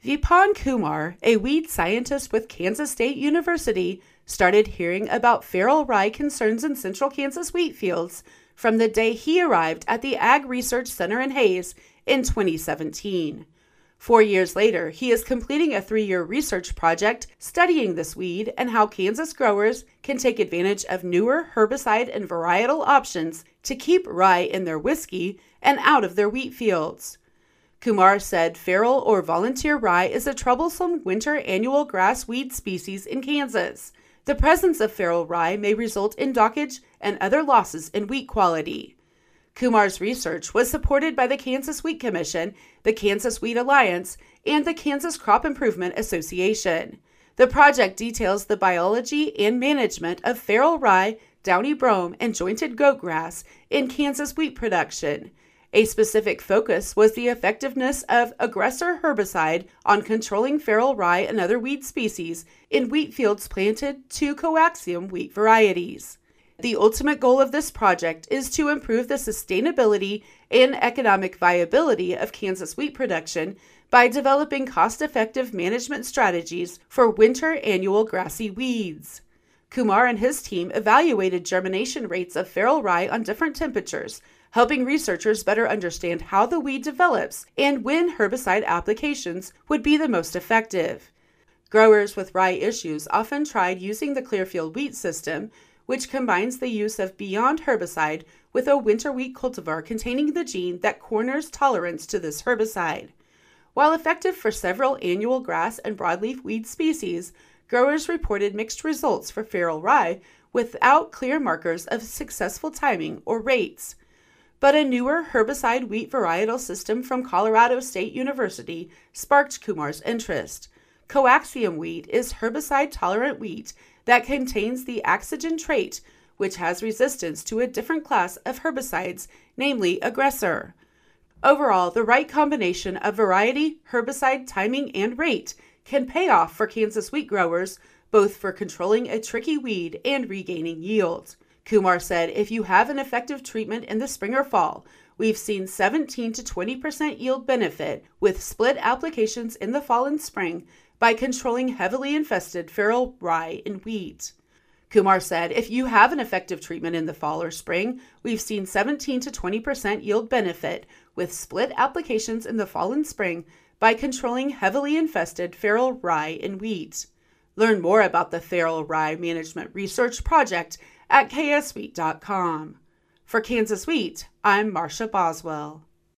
Vipan Kumar, a weed scientist with Kansas State University, started hearing about feral rye concerns in central Kansas wheat fields from the day he arrived at the Ag Research Center in Hays in 2017. 4 years later, he is completing a 3-year research project studying this weed and how Kansas growers can take advantage of newer herbicide and varietal options to keep rye in their whiskey and out of their wheat fields. Kumar said feral or volunteer rye is a troublesome winter annual grass weed species in Kansas. The presence of feral rye may result in dockage and other losses in wheat quality. Kumar's research was supported by the Kansas Wheat Commission, the Kansas Wheat Alliance, and the Kansas Crop Improvement Association. The project details the biology and management of feral rye, downy brome, and jointed goat grass in Kansas wheat production. A specific focus was the effectiveness of aggressor herbicide on controlling feral rye and other weed species in wheat fields planted to coaxium wheat varieties. The ultimate goal of this project is to improve the sustainability and economic viability of Kansas wheat production by developing cost-effective management strategies for winter annual grassy weeds. Kumar and his team evaluated germination rates of feral rye on different temperatures, helping researchers better understand how the weed develops and when herbicide applications would be the most effective. Growers with rye issues often tried using the Clearfield wheat system, which combines the use of Beyond herbicide with a winter wheat cultivar containing the gene that corners tolerance to this herbicide. While effective for several annual grass and broadleaf weed species, growers reported mixed results for feral rye without clear markers of successful timing or rates. But a newer herbicide wheat varietal system from Colorado State University sparked Kumar's interest. Coaxium wheat is herbicide-tolerant wheat that contains the axogen trait, which has resistance to a different class of herbicides, namely aggressor. Overall, the right combination of variety, herbicide, timing, and rate can pay off for Kansas wheat growers, both for controlling a tricky weed and regaining yield. Kumar said, if you have an effective treatment in the spring or fall, we've seen 17 to 20% yield benefit with split applications in the fall and spring by controlling heavily infested feral rye in wheat. Kumar said, if you have an effective treatment in the fall or spring, we've seen 17 to 20% yield benefit with split applications in the fall and spring by controlling heavily infested feral rye in wheat. Learn more about the Feral Rye Management Research Project at kswheat.com. For Kansas Wheat, I'm Marcia Boswell.